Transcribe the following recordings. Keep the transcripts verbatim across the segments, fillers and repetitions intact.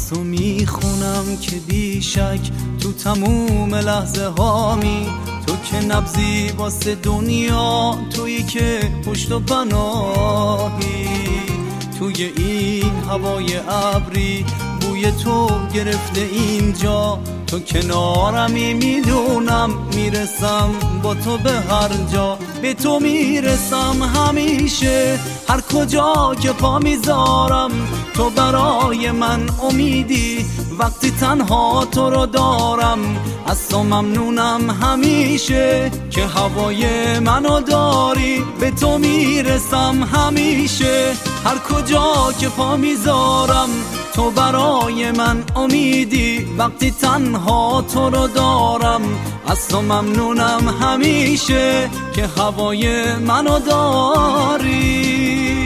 از تو میخونم که بیشک تو تموم لحظه هامی، تو که نبضی واسه دنیا، تویی که پشت و پناهی. توی این هوای ابری بوی تو گرفته اینجا، تو کنارمی میدونم میرسم با تو به هر جا. به تو میرسم همیشه هر کجا که پا میذارم، تو برای من امیدی وقتی تنها تو رو دارم. از تو ممنونم همیشه که هوای منو داری. به تو میرسم همیشه هر کجا که پا میذارم، تو برای من امیدی وقتی تنها تو رو دارم. از تو ممنونم همیشه که هوای منو داری.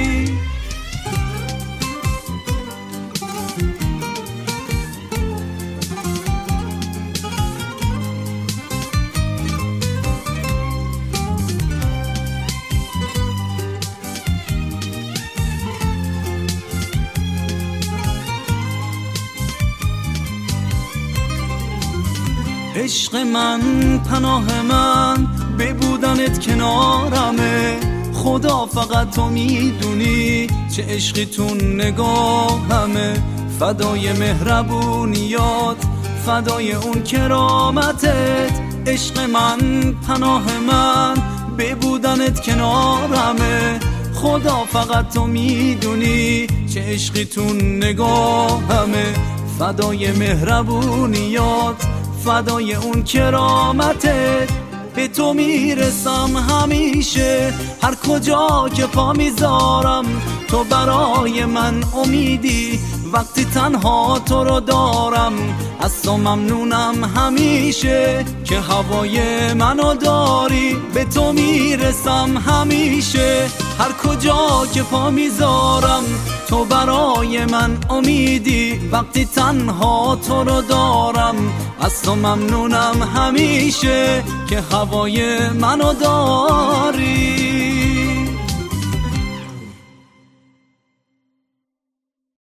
عشق من پناه من، ببودنت کنارمه. خدا فقط تو میدونی چه عشقی تو نگاهمه. فدای مهربونیات، فدای اون کرامتت. عشق من پناه من، ببودنت کنارمه. خدا فقط تو میدونی چه عشقی تو نگاهمه. فدای مهربونیات، فدای اون کرامتت. به تو میرسم همیشه هر کجا که پا میذارم، تو برای من امیدی وقتی تنها تو رو دارم. از تو ممنونم همیشه که هوای منو داری. به تو میرسم همیشه هر کجا که پا میذارم، تو برای من امیدی وقتی تنها تو رو دارم. از تو ممنونم همیشه که هوای منو داری.